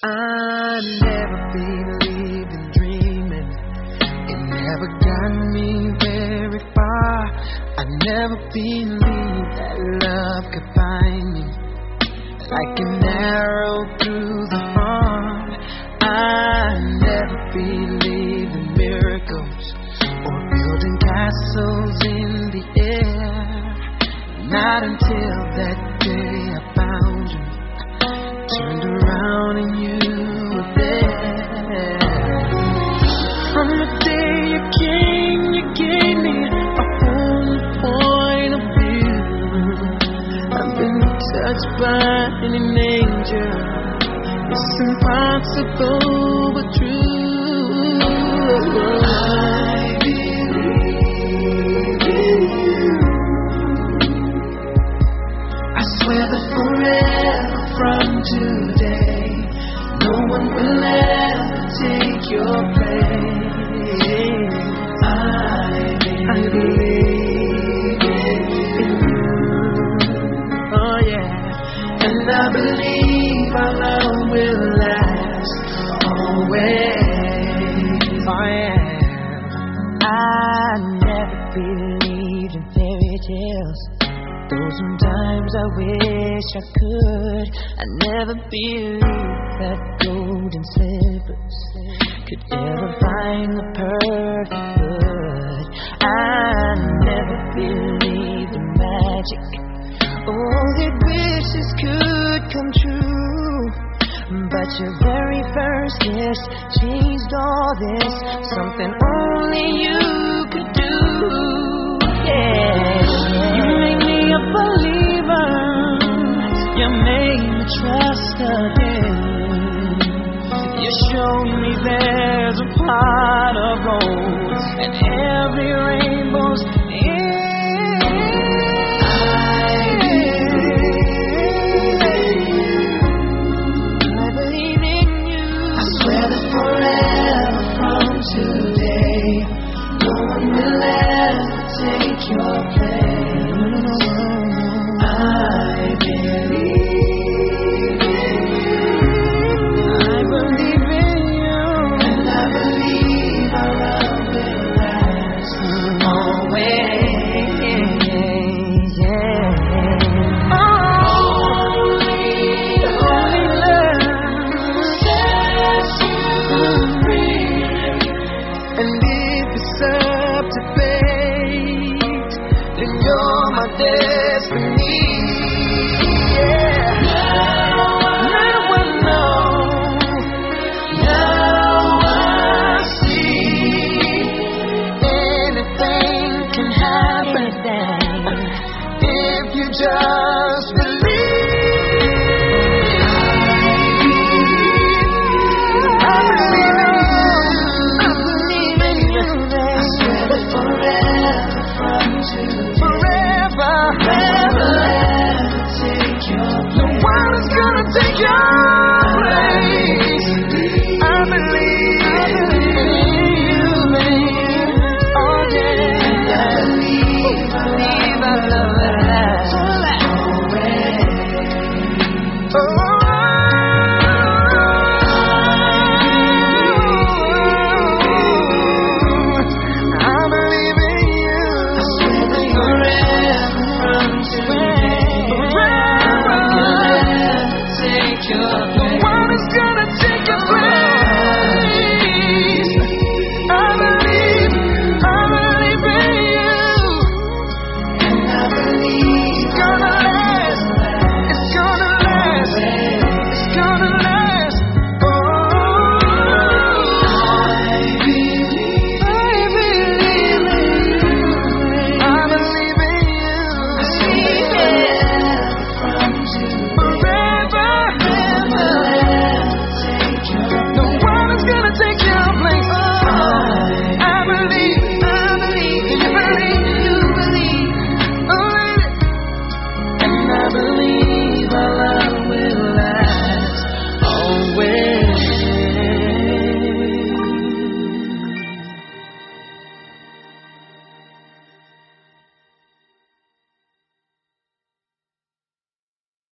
I never believed in dreaming. It never got me very far. I never believed that love could find me like an arrow through the heart. I never believed in miracles or building castles in the air. Not until that day I found you, turned around and you were there. From the day you came, you gave me a whole new point of view. I've been touched by an angel. It's impossible but true. I believe in you. I swear that forever from today, no one will ever take your place. I believe in you. Oh yeah. And I believe our love will last always. Oh yeah. I never believed in fairy tales. Though sometimes I wish I could. I never believed that golden slippers could ever find the perfect foot. I never believed in magic. Oh, that wishes could come true. But your very first kiss changed all this. Something only you could do. Yeah. You made me a believer. You made me trust again.